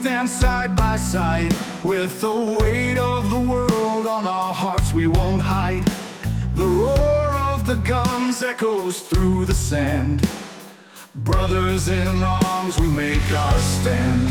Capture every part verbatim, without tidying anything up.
stand side by side. With the weight of the world on our hearts we won't hide. The roar of the guns echoes through the sand. Brothers in arms, we make our stand.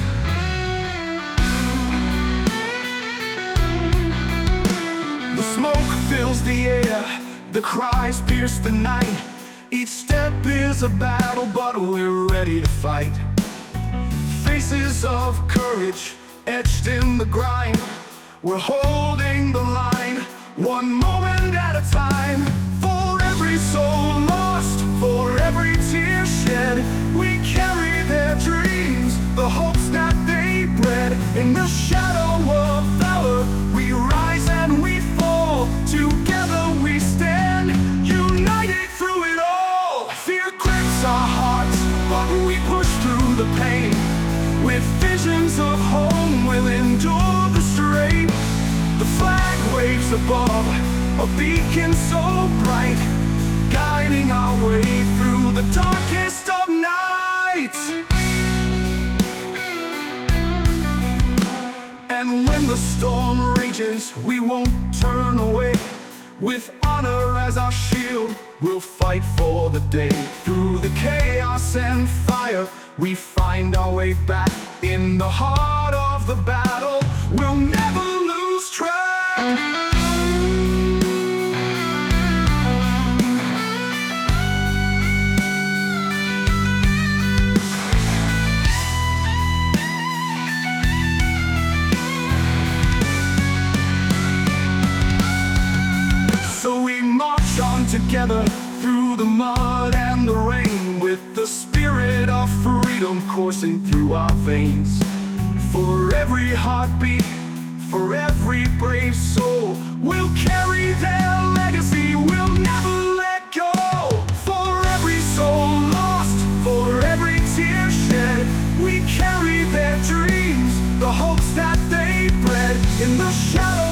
The smoke fills the air, the cries pierce the night. Each step is a battle, but we're ready to fight. Faces of courage etched in the grind. We're holding the line, one moment at a time. For every soul lost, for every tear shed, we carry their dreams, the hopes that they bred. In the shadow of valor, we rise and we fall. Together we stand, united through it all. Fear grips our hearts, but we push through the pain. With visions of home, we'll endure the strain. The flag waves above, a beacon so bright, guiding our way through the darkest of nights. And when the storm rages, we won't turn away. With honor as our shield, we'll fight for the day. Through the chaos and fire, we find our way back. In the heart of the battle, we'll never lose track. So we march on together through the mud and the rain, with the spirit of freedom coursing through our veins. For every heartbeat, for every brave soul, we'll carry their legacy, we'll never let go. For every soul lost, for every tear shed, we carry their dreams, the hopes that they bred. In the shadow